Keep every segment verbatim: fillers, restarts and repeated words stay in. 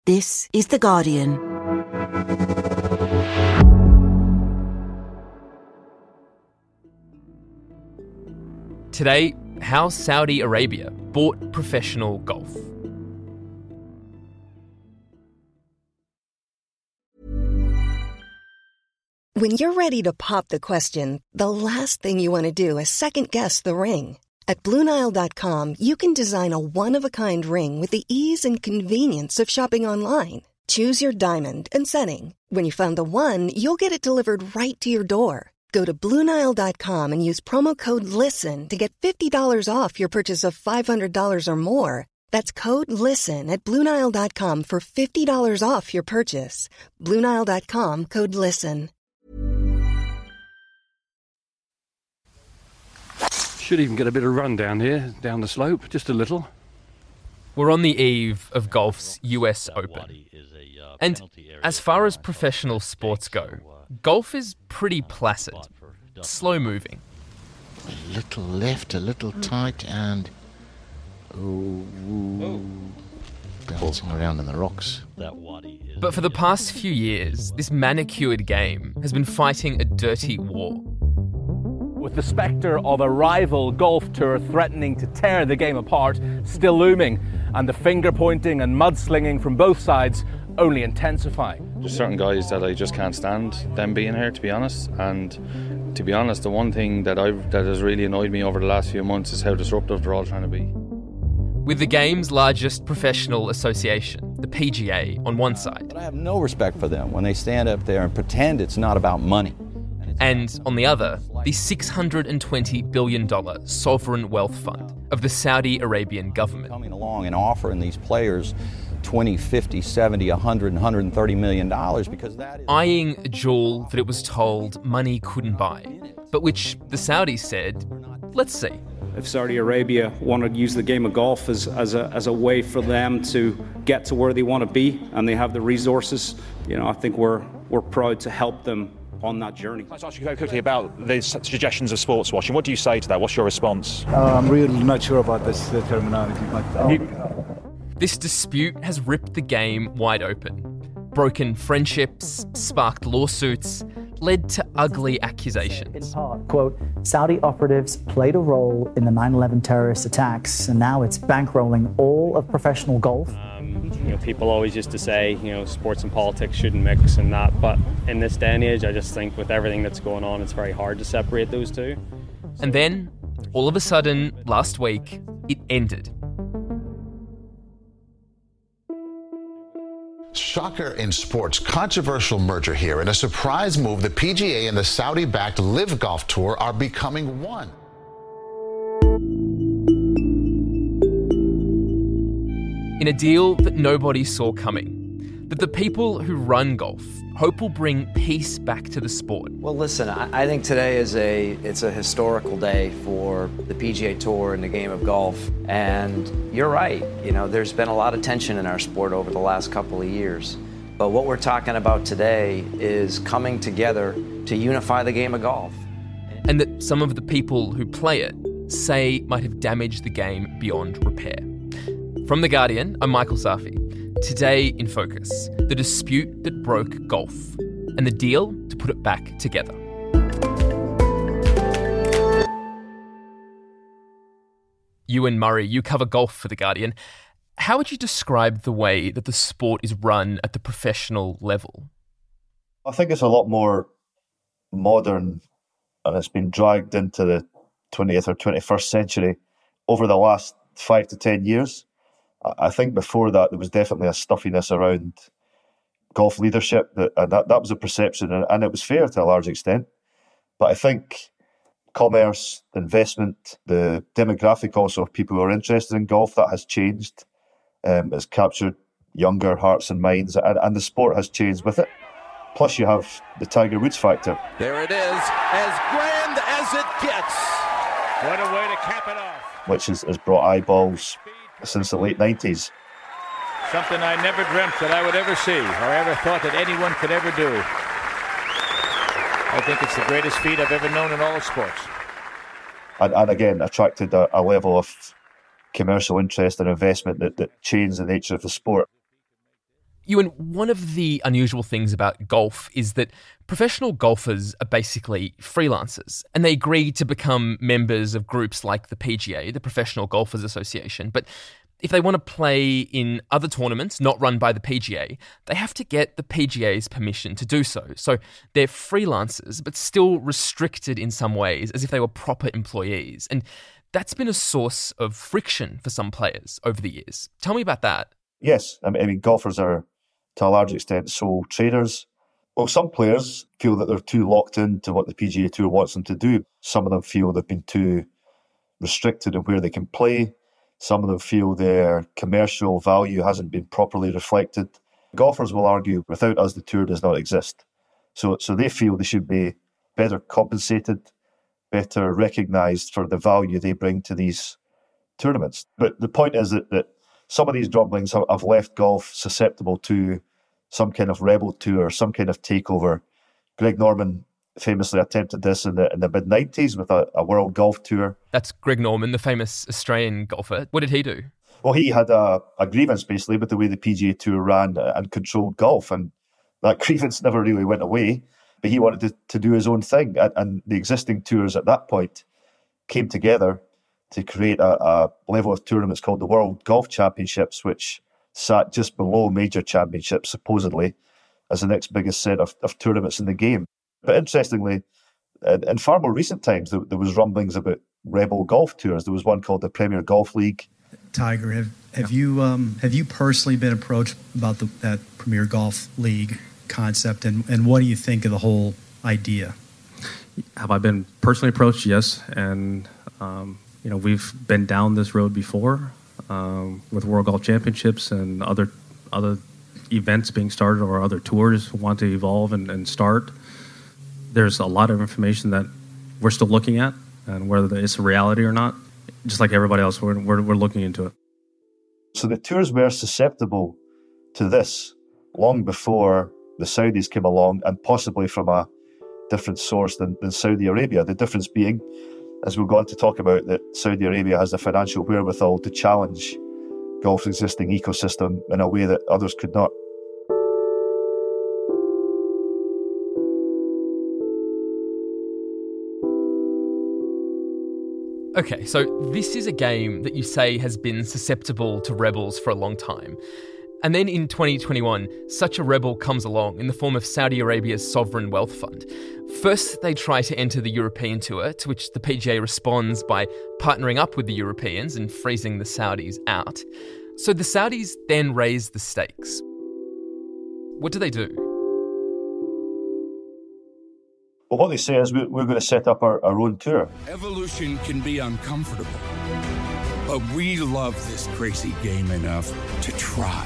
This is The Guardian. Today, how Saudi Arabia bought professional golf. When you're ready to pop the question, the last thing you want to do is second-guess the ring. At Blue Nile dot com, you can design a one-of-a-kind ring with the ease and convenience of shopping online. Choose your diamond and setting. When you find the one, you'll get it delivered right to your door. Go to Blue Nile dot com and use promo code LISTEN to get fifty dollars off your purchase of five hundred dollars or more. That's code LISTEN at Blue Nile dot com for fifty dollars off your purchase. Blue Nile dot com, code LISTEN. Should even get a bit of run down here, down the slope, just a little. We're on the eve of golf's U S Open. And as far as professional sports go, golf is pretty placid, slow-moving. A little left, a little tight, and... Oh, bouncing around in the rocks. But for the past few years, this manicured game has been fighting a dirty war. With the spectre of a rival golf tour threatening to tear the game apart still looming, and the finger-pointing and mudslinging from both sides only intensifying. There's certain guys that I just can't stand them being here, to be honest. And to be honest, the one thing that I've that has really annoyed me over the last few months is how disruptive they're all trying to be. With the game's largest professional association, the P G A, on one side. But I have no respect for them when they stand up there and pretend it's not about money. And on the other, the six hundred twenty billion dollars sovereign wealth fund of the Saudi Arabian government. Coming along and offering these players twenty, fifty, seventy, one hundred, one hundred thirty million dollars because that is... Eyeing a jewel that it was told money couldn't buy, but which the Saudis said, let's see. If Saudi Arabia wanted to use the game of golf as, as, a, as a way for them to get to where they want to be, and they have the resources, you know, I think we're we're proud to help them on that journey. Let's ask you very quickly about the suggestions of sports washing. What do you say to that? What's your response? Uh, I'm really not sure about this uh, terminology. But, uh, this dispute has ripped the game wide open. Broken friendships, sparked lawsuits, led to ugly accusations. In part, quote, Saudi operatives played a role in the nine eleven terrorist attacks, and now it's bankrolling all of professional golf. Um, you know, people always used to say, you know, sports and politics shouldn't mix and that, but in this day and age, I just think with everything that's going on, it's very hard to separate those two. So, and then, all of a sudden, last week, it ended. Shocker in sports, controversial merger here. In a surprise move, the P G A and the Saudi-backed Live Golf Tour are becoming one. In a deal that nobody saw coming, that the people who run golf hope will bring peace back to the sport. Well, listen, I, I think today is a it's a historical day for the P G A Tour and the game of golf. And you're right, you know, there's been a lot of tension in our sport over the last couple of years. But what we're talking about today is coming together to unify the game of golf. And that some of the people who play it say might have damaged the game beyond repair. From The Guardian, I'm Michael Safi. Today in focus, the dispute that broke golf and the deal to put it back together. Ewan Murray, you cover golf for The Guardian. How would you describe the way that the sport is run at the professional level? I think it's a lot more modern, and it's been dragged into the twentieth or twenty-first century over the last five to ten years. I think before that, there was definitely a stuffiness around golf leadership, that, and that, that was a perception, and, and it was fair to a large extent. But I think commerce, investment, the demographic also of people who are interested in golf, that has changed. Um, it's captured younger hearts and minds, and, and the sport has changed with it. Plus you have the Tiger Woods factor. There it is, as grand as it gets. What a way to cap it off. Which has, has brought eyeballs since the late nineties. Something I never dreamt that I would ever see, or ever thought that anyone could ever do. I think it's the greatest feat I've ever known in all of sports. And, and again, attracted a, a level of commercial interest and investment that, that changed the nature of the sport. Ewan, one of the unusual things about golf is that professional golfers are basically freelancers, and they agree to become members of groups like the P G A, the Professional Golfers Association. But if they want to play in other tournaments not run by the P G A, they have to get the P G A's permission to do so. So they're freelancers, but still restricted in some ways, as if they were proper employees. And that's been a source of friction for some players over the years. Tell me about that. Yes, I mean, I mean golfers are, to a large extent, sole traders. Well, some players feel that they're too locked into what the P G A Tour wants them to do. Some of them feel they've been too restricted in where they can play. Some of them feel their commercial value hasn't been properly reflected. Golfers will argue, without us, the tour does not exist. So, so they feel they should be better compensated, better recognised for the value they bring to these tournaments. But the point is that, that some of these drumblings have, have left golf susceptible to some kind of rebel tour, some kind of takeover. Greg Norman famously attempted this in the in the mid nineties with a, a world golf tour. That's Greg Norman, the famous Australian golfer. What did he do? Well, he had a, a grievance basically with the way the P G A Tour ran and controlled golf, and that grievance never really went away. But he wanted to, to do his own thing, and, and the existing tours at that point came together to create a, a level of tournaments called the World Golf Championships, which sat just below major championships, supposedly, as the next biggest set of, of tournaments in the game. But interestingly, in far more recent times, there, there was rumblings about rebel golf tours. There was one called the Premier Golf League. Tiger, have have you um, have you personally been approached about the, that Premier Golf League concept, and, and what do you think of the whole idea? Have I been personally approached? Yes, and um, you know, we've been down this road before um, with World Golf Championships and other other events being started, or other tours want to evolve and, and start. There's a lot of information that we're still looking at, and whether it's a reality or not, just like everybody else, we're, we're, we're looking into it. So the tours were susceptible to this long before the Saudis came along, and possibly from a different source than, than Saudi Arabia. The difference being, as we'll go on to talk about, that Saudi Arabia has the financial wherewithal to challenge golf's existing ecosystem in a way that others could not. Okay, so this is a game that you say has been susceptible to rebels for a long time. And then in twenty twenty-one, such a rebel comes along in the form of Saudi Arabia's sovereign wealth fund. First, they try to enter the European tour, to which the P G A responds by partnering up with the Europeans and freezing the Saudis out. So the Saudis then raise the stakes. What do they do? Well, what they say is we're going to set up our, our own tour. Evolution can be uncomfortable, but we love this crazy game enough to try.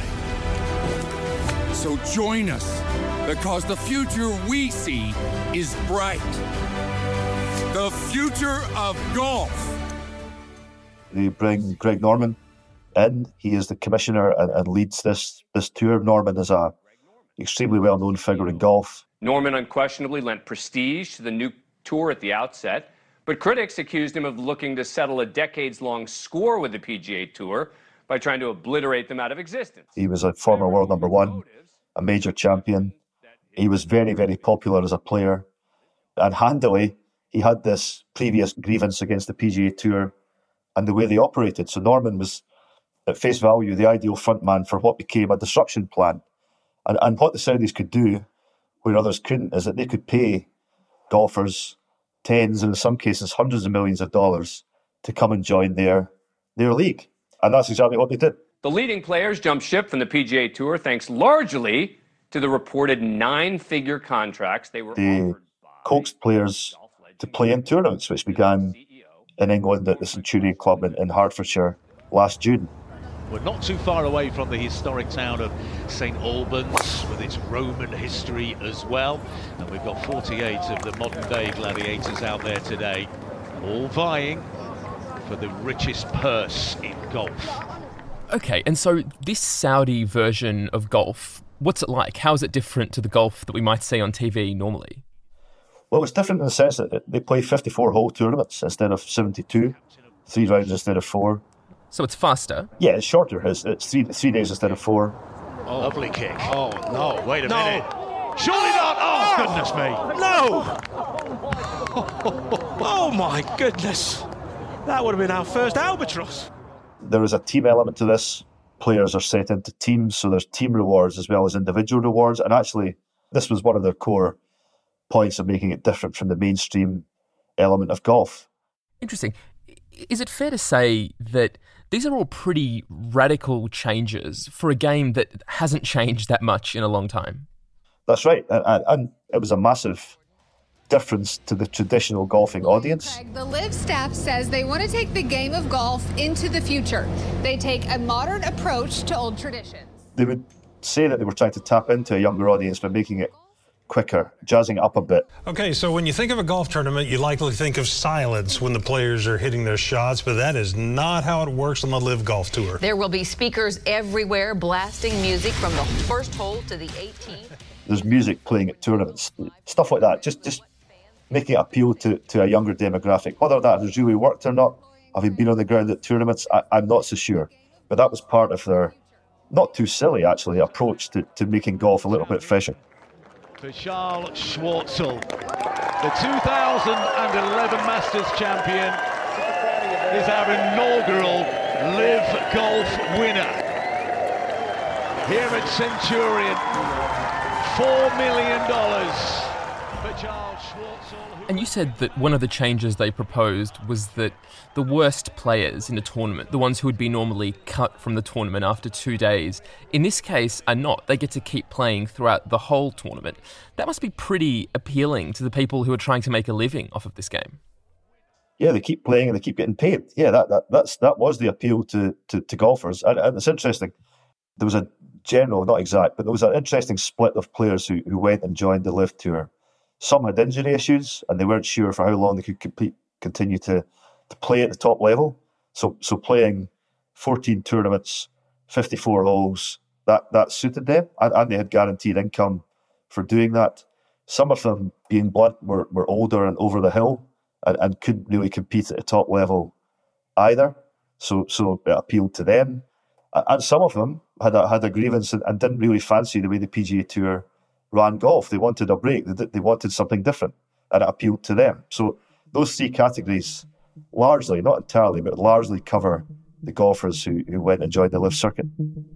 So join us, because the future we see is bright. The future of golf. They bring Greg Norman in. He is the commissioner and, and leads this, this tour. Norman is a extremely well-known figure in golf. Norman unquestionably lent prestige to the new tour at the outset, but critics accused him of looking to settle a decades-long score with the P G A Tour by trying to obliterate them out of existence. He was a former world number one, a major champion. He was very, very popular as a player. And handily, he had this previous grievance against the P G A Tour and the way they operated. So Norman was, at face value, the ideal frontman for what became a disruption plan. And, and what the Saudis could do, where others couldn't, is that they could pay golfers tens and in some cases hundreds of millions of dollars to come and join their their league. And that's exactly what they did. The leading players jumped ship from the P G A Tour thanks largely to the reported nine-figure contracts they were They offered. coaxed players to play in tournaments, which began in England at the Centurion Club in, in Hertfordshire last June. We're not too far away from the historic town of Saint Albans, with its Roman history as well. And we've got forty-eight of the modern-day gladiators out there today, all vying for the richest purse in golf. Okay, and so this Saudi version of golf, what's it like? How is it different to the golf that we might see on T V normally? Well, it's different in the sense that they play fifty-four hole tournaments instead of seventy-two, three rounds instead of four. So it's faster? Yeah, it's shorter. It's, it's three three days instead of four. Oh. Lovely kick. Oh, no, wait a no. minute. Surely not. Oh, oh, goodness me. No. Oh, my goodness. That would have been our first albatross. There is a team element to this. Players are set into teams, so there's team rewards as well as individual rewards. And actually, this was one of their core points of making it different from the mainstream element of golf. Interesting. Is it fair to say that these are all pretty radical changes for a game that hasn't changed that much in a long time? That's right. And, and it was a massive difference to the traditional golfing audience. The LIV staff says they want to take the game of golf into the future. They take a modern approach to old traditions. They would say that they were trying to tap into a younger audience by making it quicker, jazzing it up a bit. Okay, so when you think of a golf tournament, you likely think of silence when the players are hitting their shots, but that is not how it works on the LIV Golf Tour. There will be speakers everywhere blasting music from the first hole to the eighteenth. There's music playing at tournaments, stuff like that, just just making it appeal to, to a younger demographic. Whether that has really worked or not, having been on the ground at tournaments, I, I'm not so sure. But that was part of their, not too silly actually, approach to, to making golf a little bit fresher. For Charles Schwartzel, the two thousand eleven Masters champion, is our inaugural LIV Golf winner. Here at Centurion, four million dollars for Charles Schwartzel. And you said that one of the changes they proposed was that the worst players in a tournament, the ones who would be normally cut from the tournament after two days, in this case are not. They get to keep playing throughout the whole tournament. That must be pretty appealing to the people who are trying to make a living off of this game. Yeah, they keep playing and they keep getting paid. Yeah, that that that's that was the appeal to to, to golfers. And, and it's interesting. There was a general, not exact, but there was an interesting split of players who, who went and joined the LIV Tour. Some had injury issues and they weren't sure for how long they could compete, continue to, to play at the top level. So so playing fourteen tournaments, fifty-four holes, that, that suited them. And, and they had guaranteed income for doing that. Some of them, being blunt, were, were older and over the hill and, and couldn't really compete at the top level either. So so it appealed to them. And some of them had a, had a grievance and, and didn't really fancy the way the P G A Tour ran golf. They wanted a break. They, they wanted something different, and it appealed to them. So those three categories largely, not entirely, but largely cover the golfers who, who went and joined the LIV circuit.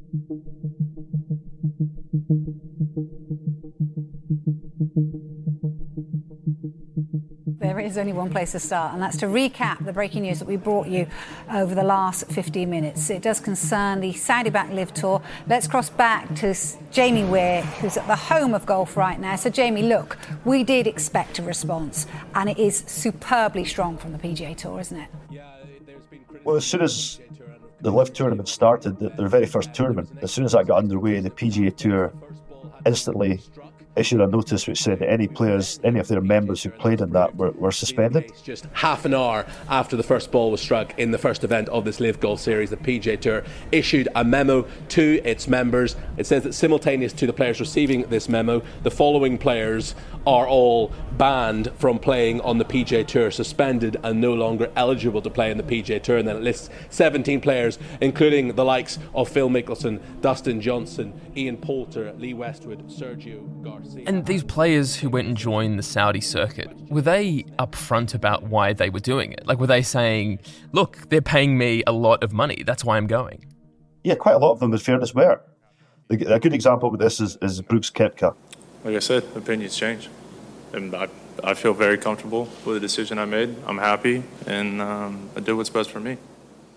There is only one place to start, and that's to recap the breaking news that we brought you over the last fifteen minutes. It does concern the Saudi-backed LIV Tour. Let's cross back to Jamie Weir, who's at the home of golf right now. So, Jamie, look, we did expect a response, and it is superbly strong from the P G A Tour, isn't it? Well, as soon as the LIV tournament started, their very first tournament, as soon as that got underway, the P G A Tour instantly issued a notice which said that any players, any of their members who played in that were, were suspended. Just half an hour after the first ball was struck in the first event of this LIV Golf Series, the P G A Tour issued a memo to its members. It says that simultaneous to the players receiving this memo, the following players are all banned from playing on the P G A Tour, suspended and no longer eligible to play in the P G A Tour. And then it lists seventeen players, including the likes of Phil Mickelson, Dustin Johnson, Ian Poulter, Lee Westwood, Sergio Garcia. And these players who went and joined the Saudi circuit, were they upfront about why they were doing it? Like, were they saying, look, they're paying me a lot of money, that's why I'm going? Yeah, quite a lot of them, in fairness, were. A good example of this is, is Brooks Koepka. Like I said, opinions change. And I, I feel very comfortable with the decision I made. I'm happy, and um, I did what's best for me.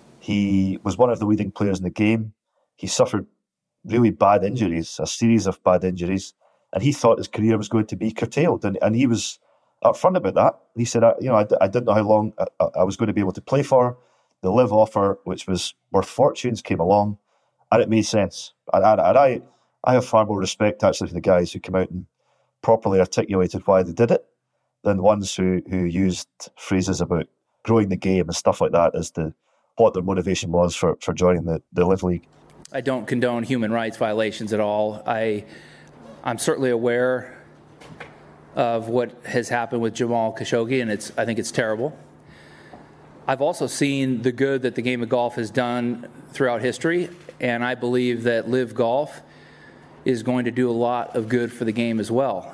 He was one of the leading players in the game. He suffered really bad injuries, a series of bad injuries, and he thought his career was going to be curtailed. And, and he was upfront about that. He said, I, you know, I, I didn't know how long I, I was going to be able to play for. The LIV offer, which was worth fortunes, came along, and it made sense. And, and, and I, I have far more respect, actually, for the guys who came out and properly articulated why they did it than the ones who, who used phrases about growing the game and stuff like that as to what their motivation was for, for joining the, the LIV League. I don't condone human rights violations at all. I, I'm certainly aware of what has happened with Jamal Khashoggi, and it's, I think it's terrible. I've also seen the good that the game of golf has done throughout history, and I believe that LIV Golf is going to do a lot of good for the game as well.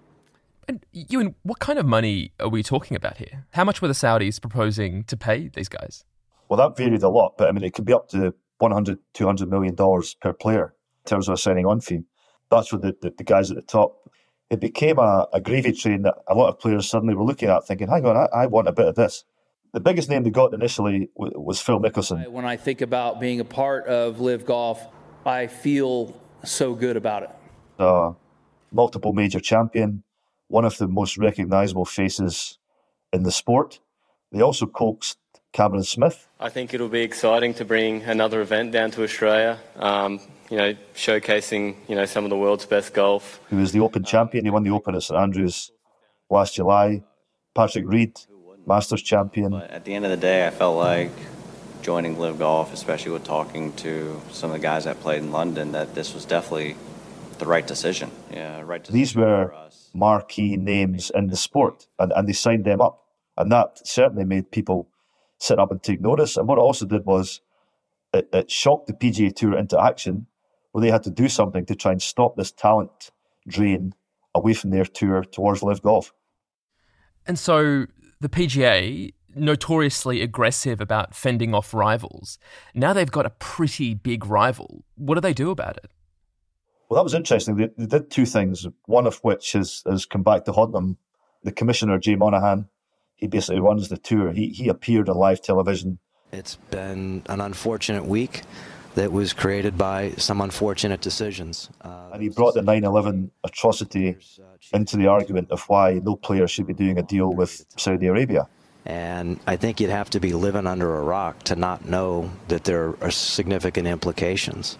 And Ewan, what kind of money are we talking about here? How much were the Saudis proposing to pay these guys? Well, that varied a lot, but I mean, it could be up to one hundred, two hundred million dollars per player in terms of a signing on fee. That's what the, the, the guys at the top. It became a, a gravy train that a lot of players suddenly were looking at thinking, hang on, I, I want a bit of this. The biggest name they got initially w- was Phil Mickelson. When I think about being a part of Live Golf, I feel so good about it. Uh, multiple major champion, one of the most recognisable faces in the sport. They also coaxed Cameron Smith. I think it'll be exciting to bring another event down to Australia, um, you know, showcasing, you know, some of the world's best golf. Who was the Open champion. He won the Open at St Andrews last July. Patrick Reed, Masters champion. But at the end of the day, I felt like joining Live Golf, especially with talking to some of the guys that played in London, that this was definitely the right decision. Yeah, right decision. These were marquee names in the sport, and, and they signed them up. And that certainly made people sit up and take notice. And what it also did was it, it shocked the P G A Tour into action, where they had to do something to try and stop this talent drain away from their tour towards Live Golf. And so the P G A, notoriously aggressive about fending off rivals, now they've got a pretty big rival. What do they do about it? Well, that was interesting. They, they did two things, one of which has, has come back to haunt them. The commissioner, Jay Monahan, he basically runs the tour. He, he appeared on live television. It's been an unfortunate week that was created by some unfortunate decisions. Uh, and he brought the nine eleven atrocity into the argument of why no player should be doing a deal with Saudi Arabia. And I think you'd have to be living under a rock to not know that there are significant implications.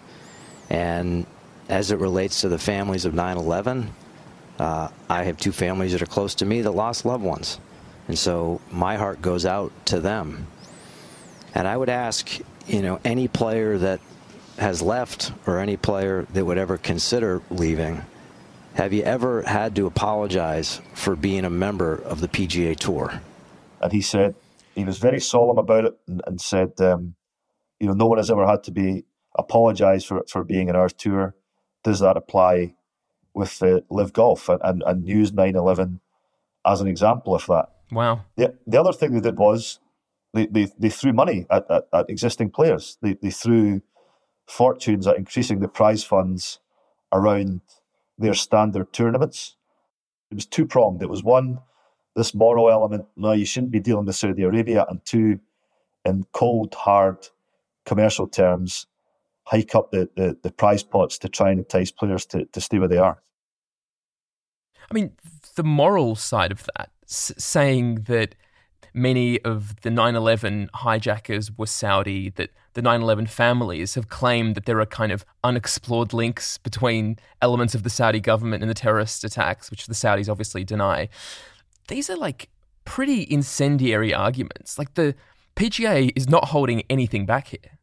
And as it relates to the families of nine eleven, uh, I have two families that are close to me that lost loved ones. And so my heart goes out to them. And I would ask, you know, any player that has left or any player that would ever consider leaving, have you ever had to apologize for being a member of the P G A Tour? And he said, he was very solemn about it and, and said, um, you know, no one has ever had to be apologise for for being in our tour. Does that apply with uh, Live Golf? And, and, and use nine eleven as an example of that. Wow. The, the other thing they did was they, they, they threw money at, at, at existing players. They, they threw fortunes at increasing the prize funds around their standard tournaments. It was two-pronged. It was one, this moral element, no, you shouldn't be dealing with Saudi Arabia, and two, in cold, hard commercial terms, hike up the, the, the prize pots to try and entice players to, to stay where they are. I mean, the moral side of that, s- saying that many of the nine eleven hijackers were Saudi, that the nine eleven families have claimed that there are kind of unexplored links between elements of the Saudi government and the terrorist attacks, which the Saudis obviously deny. These are like pretty incendiary arguments. Like the P G A is not holding anything back here.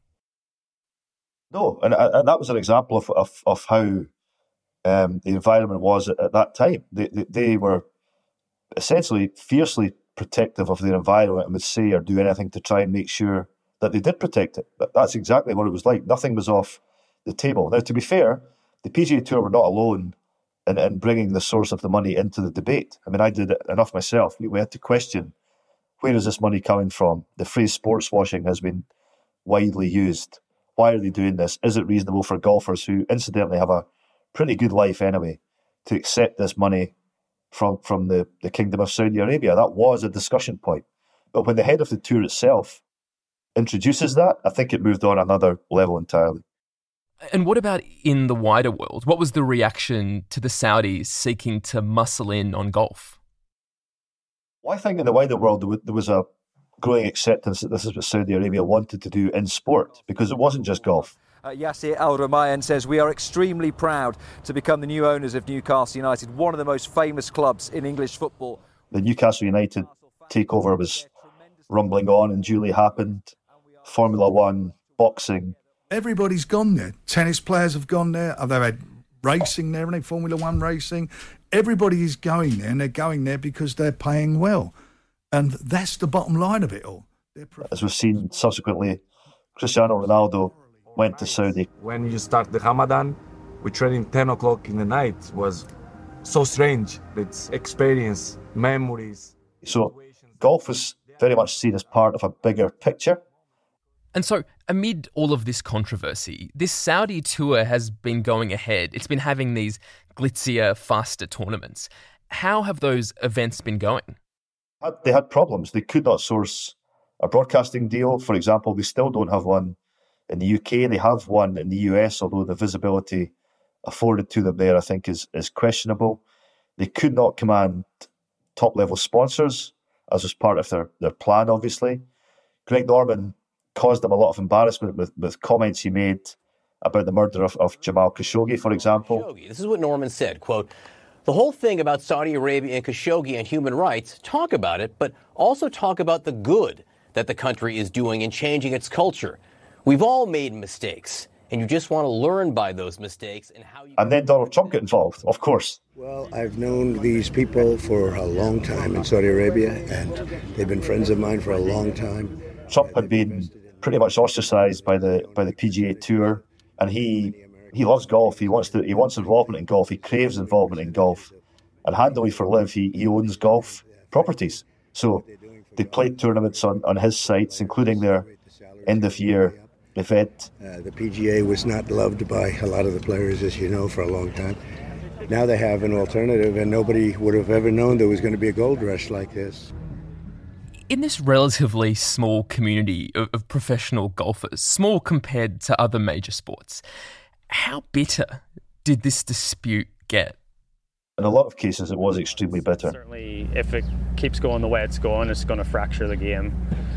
No, and, and that was an example of of, of how um, the environment was at, at that time. They, they they were essentially fiercely protective of their environment and would say or do anything to try and make sure that they did protect it. That's exactly what it was like. Nothing was off the table. Now, to be fair, the P G A Tour were not alone in, in bringing the source of the money into the debate. I mean, I did it enough myself. We had to question, where is this money coming from? The phrase sports washing has been widely used. Why are they doing this? Is it reasonable for golfers who, incidentally, have a pretty good life anyway, to accept this money from, from the, the Kingdom of Saudi Arabia? That was a discussion point. But when the head of the tour itself introduces that, I think it moved on another level entirely. And what about in the wider world? What was the reaction to the Saudis seeking to muscle in on golf? Well, I think in the wider world, there was a growing acceptance that this is what Saudi Arabia wanted to do in sport, because it wasn't just golf. Uh, Yasir Al-Rumayyan says, we are extremely proud to become the new owners of Newcastle United, one of the most famous clubs in English football. The Newcastle United takeover was rumbling on and duly happened. Formula One, boxing. Everybody's gone there. Tennis players have gone there. They've had racing there, and Formula One racing. Everybody is going there, and they're going there because they're paying well. And that's the bottom line of it all. As we've seen subsequently, Cristiano Ronaldo went to Saudi. When you start the Ramadan, we training ten o'clock in the night. It was so strange. It's experience, memories. So golf is very much seen as part of a bigger picture. And so, amid all of this controversy, this Saudi tour has been going ahead. It's been having these glitzier, faster tournaments. How have those events been going? They had problems. They could not source a broadcasting deal. For example, they still don't have one in the U K. They have one in the U S, although the visibility afforded to them there, I think, is, is questionable. They could not command top-level sponsors, as was part of their, their plan, obviously. Greg Norman caused them a lot of embarrassment with, with comments he made about the murder of, of Jamal Khashoggi, for example. This is what Norman said, quote, "The whole thing about Saudi Arabia and Khashoggi and human rights, talk about it, but also talk about the good that the country is doing in changing its culture. We've all made mistakes, and you just want to learn by those mistakes and how you..." And then Donald Trump got involved, of course. Well, I've known these people for a long time in Saudi Arabia, and they've been friends of mine for a long time. Trump had been pretty much ostracised by the by the P G A Tour, and he he loves golf. He wants to he wants involvement in golf. He craves involvement in golf. And handily for Liv, he, he owns golf properties. So they played tournaments on, on his sites, including their end of year event. Uh, the P G A was not loved by a lot of the players, as you know, for a long time. Now they have an alternative, and nobody would have ever known there was going to be a gold rush like this. In this relatively small community of, of professional golfers, small compared to other major sports, how bitter did this dispute get? In a lot of cases, it was extremely bitter. Certainly, if it keeps going the way it's going, it's going to fracture the game.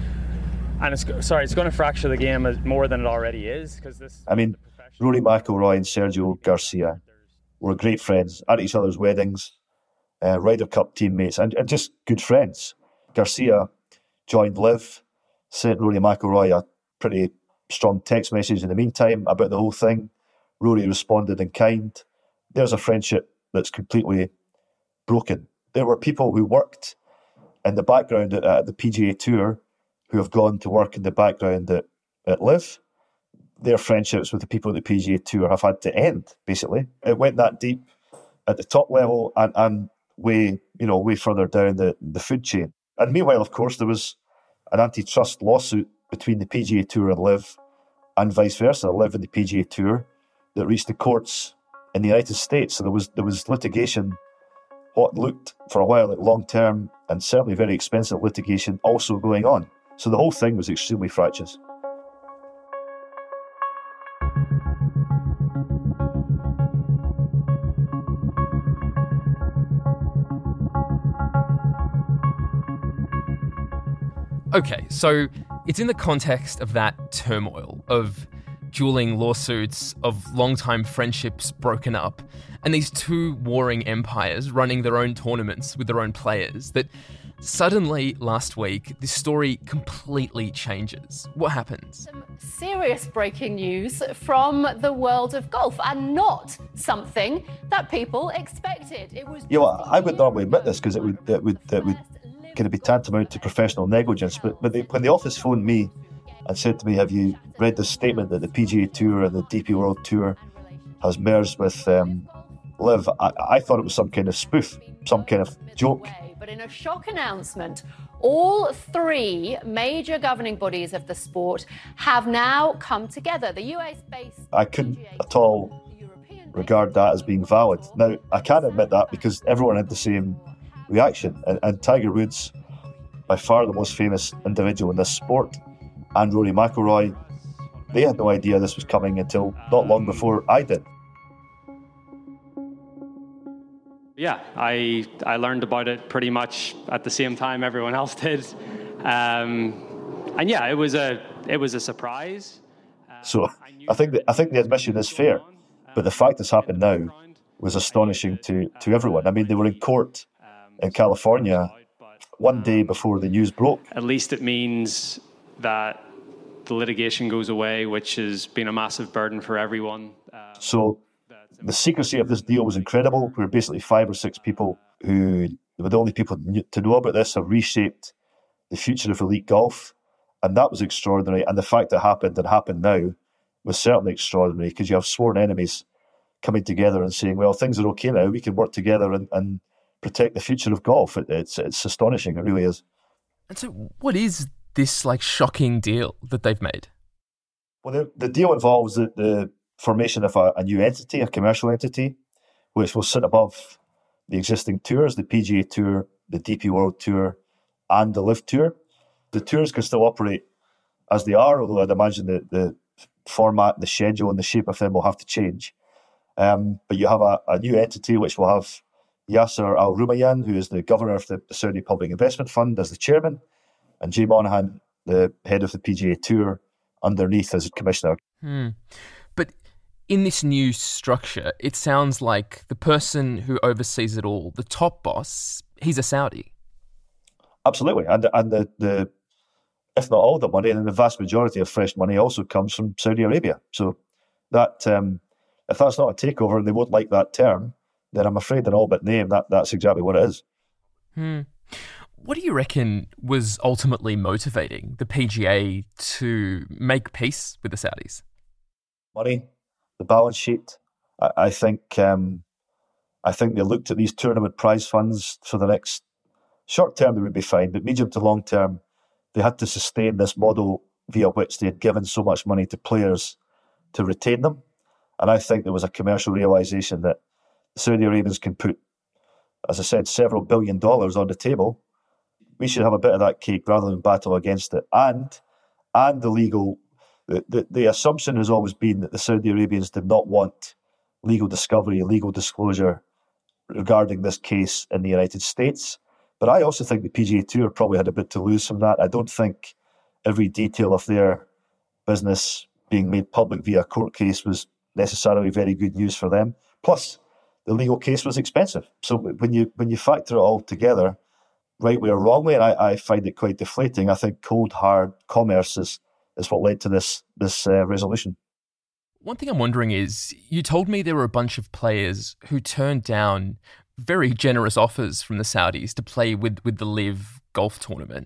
And it's sorry, it's going to fracture the game more than it already is. Because this. I mean, Rory McIlroy and Sergio Garcia were great friends at each other's weddings, uh, Ryder Cup teammates, and, and just good friends. Garcia joined Liv, sent Rory McIlroy a pretty strong text message in the meantime about the whole thing. Rory responded in kind. There's a friendship that's completely broken. There were people who worked in the background at, at the P G A Tour who have gone to work in the background at, at Liv. Their friendships with the people at the P G A Tour have had to end, basically. It went that deep at the top level and, and way, you know, way further down the, the food chain. And meanwhile, of course, there was an antitrust lawsuit between the P G A Tour and Liv, and vice versa, Liv and the P G A Tour, that reached the courts in the United States. So there was there was litigation, what looked for a while like long-term and certainly very expensive litigation also going on. So the whole thing was extremely fractious. Okay, so it's in the context of that turmoil, of dueling lawsuits, of long-time friendships broken up, and these two warring empires running their own tournaments with their own players, that suddenly, last week, this story completely changes. What happens? Some serious breaking news from the world of golf, and not something that people expected. It was. Yeah, well, I would normally admit this because it would it would it would kind of be tantamount to professional negligence. But but they, when the office phoned me and said to me, "Have you read this statement that the P G A Tour and the D P World Tour has merged with um, Liv?" I, I thought it was some kind of spoof, some kind of joke. But in a shock announcement, all three major governing bodies of the sport have now come together. The U S-based... I couldn't at all regard that as being valid. Now, I can't admit that because everyone had the same reaction. And, and Tiger Woods, by far the most famous individual in this sport, and Rory McIlroy, they had no idea this was coming until not long before I did. Yeah, I I learned about it pretty much at the same time everyone else did, um, and yeah, it was a it was a surprise. Uh, so I think that I think the admission is fair, but the fact it's happened now was astonishing to to everyone. I mean, they were in court in California one day before the news broke. At least it means that the litigation goes away, which has been a massive burden for everyone. Uh, so. The secrecy of this deal was incredible. We were basically five or six people who were the only people to know about this, have reshaped the future of elite golf. And that was extraordinary. And the fact that it happened and happened now was certainly extraordinary because you have sworn enemies coming together and saying, well, things are okay now, we can work together and, and protect the future of golf. It, it's it's astonishing, it really is. And so what is this like shocking deal that they've made? Well, the, the deal involves the, the formation of a, a new entity, a commercial entity, which will sit above the existing tours, the P G A Tour, the D P World Tour, and the LIV Tour. The tours can still operate as they are, although I'd imagine that the format, the schedule, and the shape of them will have to change. Um, but you have a, a new entity which will have Yasser Al Rumayyan, who is the governor of the Saudi Public Investment Fund, as the chairman, and Jay Monahan, the head of the P G A Tour, underneath as commissioner. Hmm. But in this new structure, it sounds like the person who oversees it all, the top boss, he's a Saudi. Absolutely. And, and the, the, if not all the money, and the vast majority of fresh money also comes from Saudi Arabia. So that um, if that's not a takeover and they won't like that term, then I'm afraid in all but name, that, that's exactly what it is. Hmm. What do you reckon was ultimately motivating the P G A to make peace with the Saudis? Money, the balance sheet. I, I think um, I think they looked at these tournament prize funds for the next short term, they would be fine, but medium to long term, they had to sustain this model via which they had given so much money to players to retain them. And I think there was a commercial realisation that the Saudi Arabians can put, as I said, several billion dollars on the table. We should have a bit of that cake rather than battle against it. And and the legal, the, the, the assumption has always been that the Saudi Arabians did not want legal discovery, legal disclosure regarding this case in the United States. But I also think the P G A Tour probably had a bit to lose from that. I don't think every detail of their business being made public via a court case was necessarily very good news for them. Plus, the legal case was expensive. So when you when you factor it all together, rightly or wrongly, and I, I find it quite deflating, I think cold, hard commerce is, is what led to this, this uh, resolution. One thing I'm wondering is, you told me there were a bunch of players who turned down very generous offers from the Saudis to play with, with the LIV golf tournament.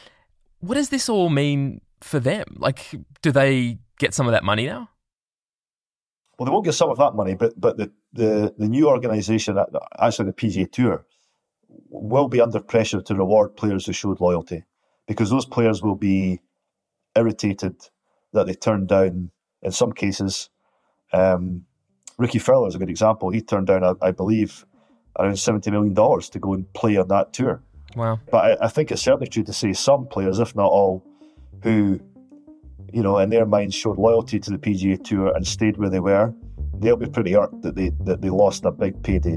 What does this all mean for them? Like, do they get some of that money now? Well, they won't get some of that money, but but the, the, the new organisation, actually the P G A Tour, will be under pressure to reward players who showed loyalty, because those players will be irritated that they turned down, in some cases, um, Ricky Fowler is a good example. He turned down, I, I believe, around seventy million dollars to go and play on that tour. Wow. But I, I think it's certainly true to say some players, if not all, who, you know, in their minds showed loyalty to the P G A Tour and stayed where they were, they'll be pretty hurt that they, that they lost a big payday.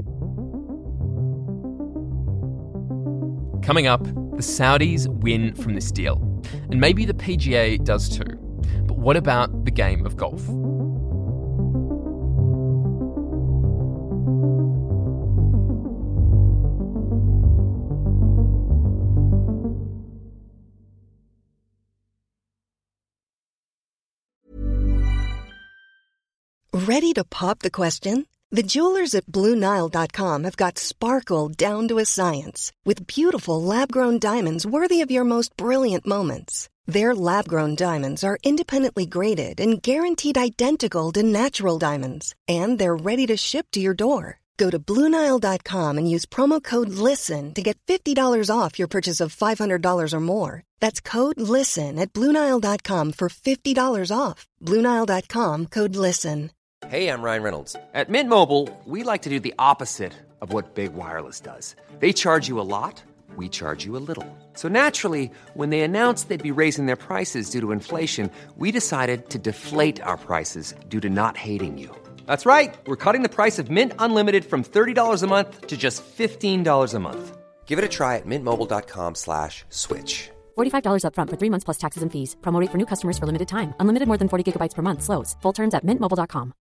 Coming up, the Saudis win from this deal. And maybe the P G A does too. But what about the game of golf? Ready to pop the question? The jewelers at Blue Nile dot com have got sparkle down to a science with beautiful lab-grown diamonds worthy of your most brilliant moments. Their lab-grown diamonds are independently graded and guaranteed identical to natural diamonds, and they're ready to ship to your door. Go to Blue Nile dot com and use promo code LISTEN to get fifty dollars off your purchase of five hundred dollars or more. That's code LISTEN at Blue Nile dot com for fifty dollars off. Blue Nile dot com, code LISTEN. Hey, I'm Ryan Reynolds. At Mint Mobile, we like to do the opposite of what Big Wireless does. They charge you a lot, we charge you a little. So naturally, when they announced they'd be raising their prices due to inflation, we decided to deflate our prices due to not hating you. That's right. We're cutting the price of Mint Unlimited from thirty dollars a month to just fifteen dollars a month. Give it a try at mintmobile.com slash switch. forty-five dollars up front for three months plus taxes and fees. Promo rate for new customers for limited time. Unlimited more than forty gigabytes per month. Slows full terms at mint mobile dot com.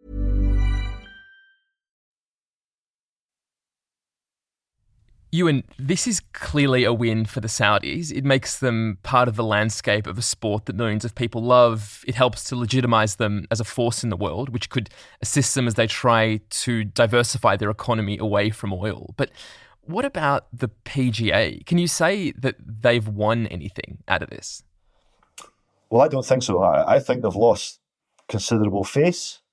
Ewan, this is clearly a win for the Saudis. It makes them part of the landscape of a sport that millions of people love. It helps to legitimise them as a force in the world, which could assist them as they try to diversify their economy away from oil. But what about the P G A? Can you say that they've won anything out of this? Well, I don't think so. I, I think they've lost considerable face.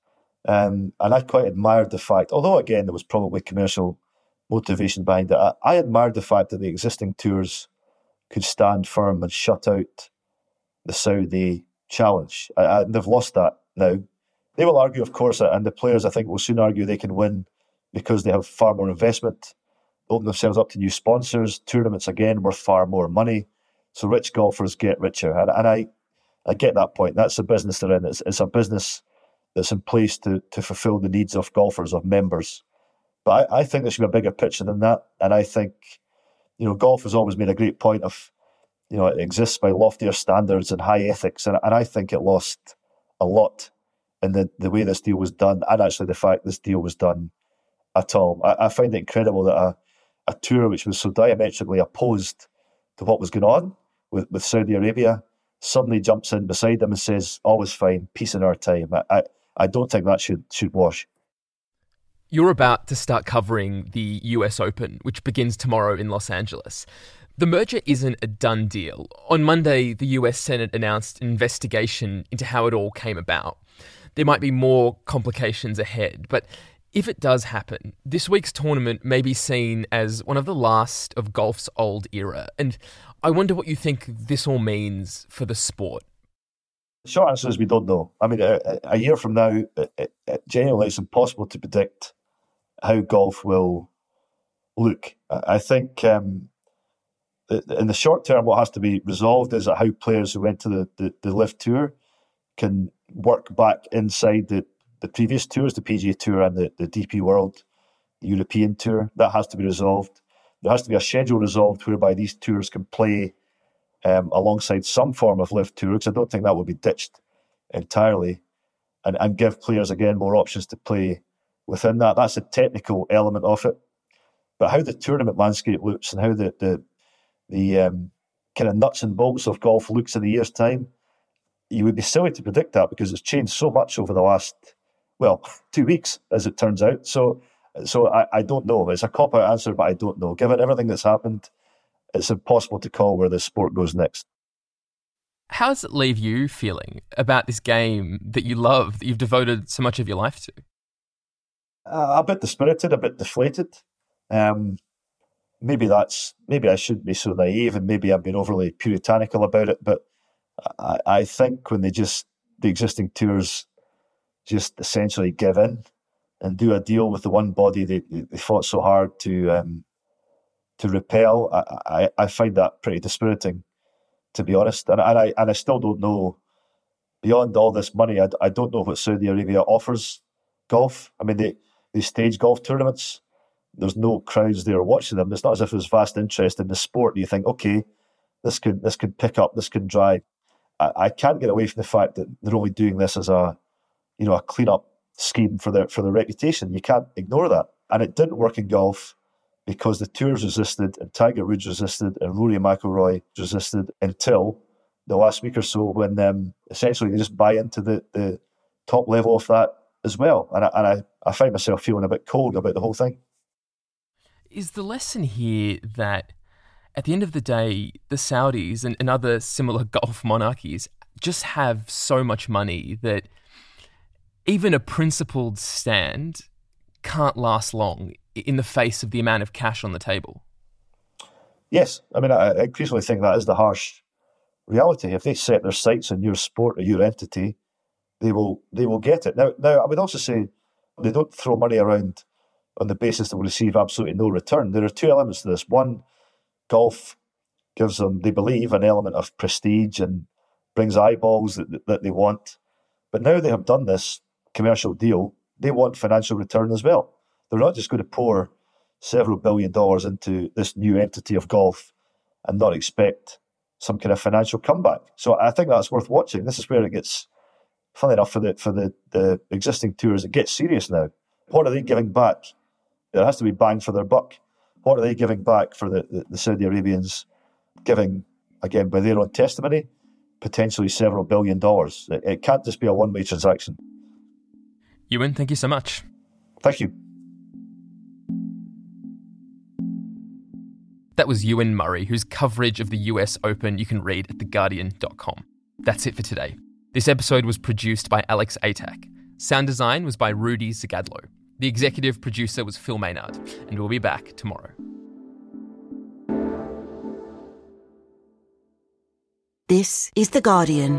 Um, and I quite admired the fact, although again there was probably commercial motivation behind it, I, I admired the fact that the existing tours could stand firm and shut out the Saudi challenge. I, I, they've lost that now. They will argue, of course, and the players I think will soon argue they can win because they have far more investment, open themselves up to new sponsors, tournaments again worth far more money. So rich golfers get richer. And, and I, I get that point. That's the business they're in. It's, it's a business that's in place to, to fulfill the needs of golfers, of members. But I, I think there should be a bigger picture than that. And I think, you know, golf has always made a great point of, you know, it exists by loftier standards and high ethics. And, and I think it lost a lot in the, the way this deal was done, and actually the fact this deal was done at all. I, I find it incredible that a, a tour which was so diametrically opposed to what was going on with, with Saudi Arabia suddenly jumps in beside them and says, all is fine, peace in our time. I, I, I don't think that should should wash. You're about to start covering the U S Open, which begins tomorrow in Los Angeles. The merger isn't a done deal. On Monday, the U S Senate announced an investigation into how it all came about. There might be more complications ahead, but if it does happen, this week's tournament may be seen as one of the last of golf's old era. And I wonder what you think this all means for the sport. The short answer is we don't know. I mean, a, a year from now, it, it, genuinely, it's impossible to predict how golf will look. I think um, in the short term, what has to be resolved is how players who went to the, the, the LIV Tour can work back inside the, the previous tours, the P G A Tour and the, the D P World, the European Tour. That has to be resolved. There has to be a schedule resolved whereby these tours can play um, alongside some form of LIV Tour, because I don't think that will be ditched entirely, and, and give players, again, more options to play within that. That's a technical element of it. But how the tournament landscape looks and how the the, the um, kind of nuts and bolts of golf looks in a year's time, you would be silly to predict that because it's changed so much over the last, well, two weeks, as it turns out. So so I, I don't know. It's a cop-out answer, but I don't know. Given everything that's happened, it's impossible to call where the sport goes next. How does it leave you feeling about this game that you love, that you've devoted so much of your life to? Uh, a bit dispirited, a bit deflated. Um, maybe that's maybe I shouldn't be so naive, and maybe I'm being overly puritanical about it. But I, I think when they just the existing tours just essentially give in and do a deal with the one body they, they fought so hard to um, to repel, I, I, I find that pretty dispiriting, to be honest. And, and I and I still don't know, beyond all this money, I, I don't know what Saudi Arabia offers golf. I mean, they, they stage golf tournaments. There's no crowds there watching them. It's not as if there's vast interest in the sport. You think, okay, this could this could pick up, this could drive. I, I can't get away from the fact that they're only doing this as a, you know, a clean-up scheme for their for their reputation. You can't ignore that. And it didn't work in golf because the tours resisted, and Tiger Woods resisted, and Rory McIlroy resisted until the last week or so, when um, essentially they just buy into the, the top level of that as well. And I, and I, I find myself feeling a bit cold about the whole thing. Is the lesson here that at the end of the day, the Saudis and, and other similar Gulf monarchies just have so much money that even a principled stand can't last long in the face of the amount of cash on the table? Yes. I mean, I increasingly think that is the harsh reality. If they set their sights on your sport or your entity, they will they will get it. Now, now I would also say they don't throw money around on the basis that will receive absolutely no return. There are two elements to this. One, golf gives them, they believe, an element of prestige and brings eyeballs that, that they want. But now they have done this commercial deal, they want financial return as well. They're not just going to pour several billion dollars into this new entity of golf and not expect some kind of financial comeback. So I think that's worth watching. This is where it gets, funny enough, for the for the, the existing tours, it gets serious now. What are they giving back? There has to be bang for their buck. What are they giving back for the, the, the Saudi Arabians, giving, again, by their own testimony, potentially several billion dollars? It, it can't just be a one-way transaction. Ewan, thank you so much. Thank you. That was Ewan Murray, whose coverage of the U S Open you can read at the guardian dot com. That's it for today. This episode was produced by Alex Atack. Sound design was by Rudy Zagadlo. The executive producer was Phil Maynard, and we'll be back tomorrow. This is The Guardian.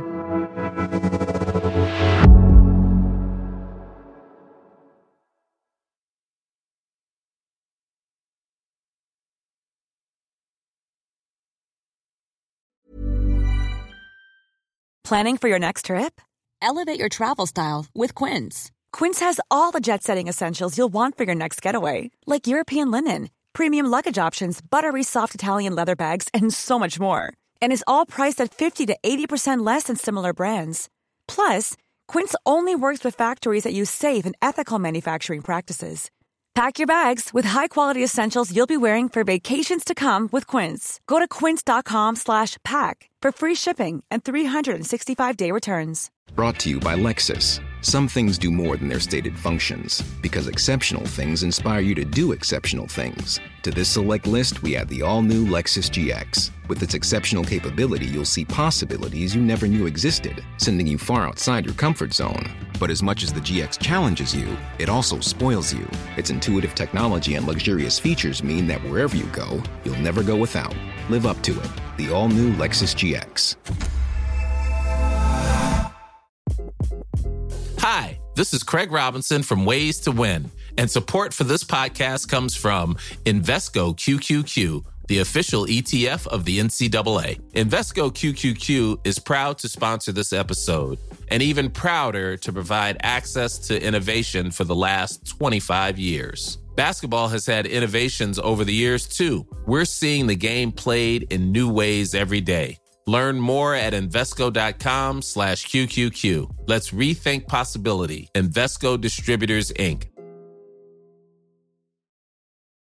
Planning for your next trip? Elevate your travel style with Quince. Quince has all the jet-setting essentials you'll want for your next getaway, like European linen, premium luggage options, buttery soft Italian leather bags, and so much more. And is all priced at fifty to eighty percent less than similar brands. Plus, Quince only works with factories that use safe and ethical manufacturing practices. Pack your bags with high-quality essentials you'll be wearing for vacations to come with Quince. Go to quince.com slash pack for free shipping and three sixty-five day returns. Brought to you by Lexus. Some things do more than their stated functions, because exceptional things inspire you to do exceptional things. To this select list, we add the all-new Lexus G X. With its exceptional capability, you'll see possibilities you never knew existed, sending you far outside your comfort zone. But as much as the G X challenges you, it also spoils you. Its intuitive technology and luxurious features mean that wherever you go, you'll never go without. Live up to it. The all-new Lexus G X. Hi, this is Craig Robinson from Ways to Win, and support for this podcast comes from Invesco Q Q Q, the official E T F of the N C double A. Invesco Q Q Q is proud to sponsor this episode, and even prouder to provide access to innovation for the last twenty-five years. Basketball has had innovations over the years, too. We're seeing the game played in new ways every day. Learn more at Invesco.com slash QQQ. Let's rethink possibility. Invesco Distributors, Incorporated.